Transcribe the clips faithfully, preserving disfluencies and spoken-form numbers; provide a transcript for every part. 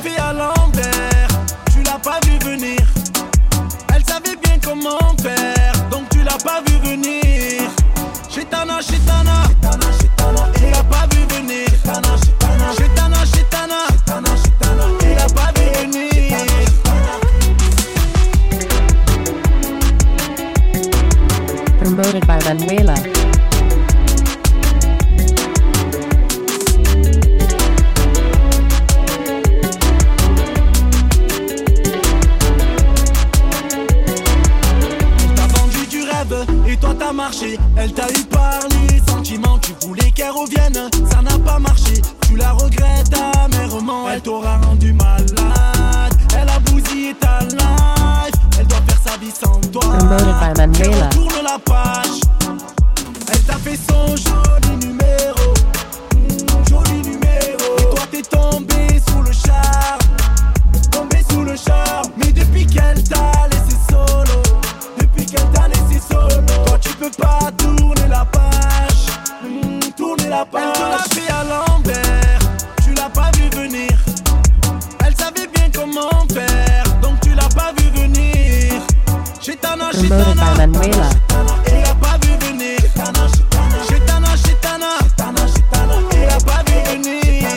fait à l'envers, tu l'as pas vu venir. Elle savait bien comment faire, donc tu l'as pas vu venir. Chétana, chétana, chétana, chétana, il a pas vu venir. Chétana, chétana, chétana, chétana, chétana, chétana, il a pas vu venir. Promoted by Manuela. Et toi t'as marché, elle t'a eu par les sentiments. Tu voulais qu'elle revienne, ça n'a pas marché. Tu la regrettes amèrement, elle t'aura rendu malade. Elle a bousillé ta life, elle doit faire sa vie sans toi. Elle retourne la page, elle t'a fait son joli numéro, mmh, joli numéro. Et toi t'es tombé sous le charme, tombé sous le charme. Mais depuis qu'elle t'a laissé solo, depuis qu'elle t'a laissé solo, toi tu peux pas tourner la page, mmh, tourner la page. Elle te l'a fait à l'envers, tu l'as pas vu venir. Elle savait bien comment faire, donc tu l'as pas vu venir. Chétana, chétana, Manuela. il a pas vu venir. Chétana, chétana, chétana, chétana, il a pas vu venir.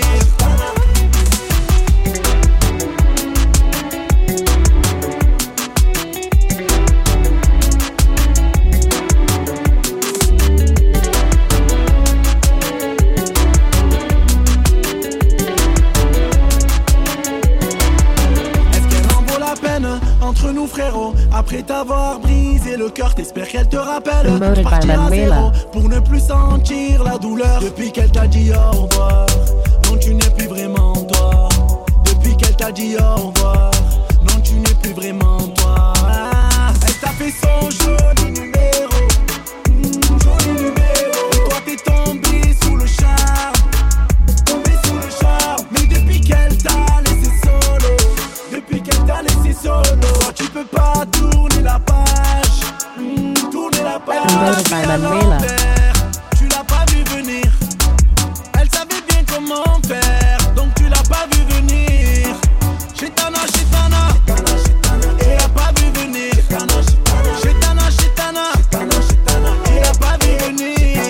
Entre nous frérot, après t'avoir brisé le cœur, t'espères qu'elle te rappelle. Partir à zéro pour ne plus sentir la douleur. Depuis qu'elle t'a dit au revoir, non tu n'es plus vraiment toi. Depuis qu'elle t'a dit au revoir, non tu n'es plus vraiment toi. Ah, elle t'a fait son joli numéro, mmh, joli numéro. Et toi t'es tombé sous le charme, tombé sous le charme. Mais depuis qu'elle t'a laissé solo, depuis qu'elle t'a laissé solo, toi tu peux pas tourner la page, mmh, tourner la page. Tu l'as pas vu venir. Elle savait bien comment faire, donc tu l'as pas vu venir. Chétana, chétana, il a pas vu venir. Chétana, chétana, il a pas vu venir.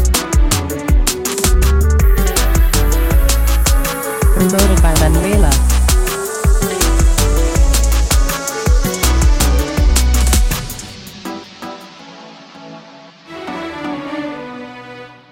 Promoted by Manuela.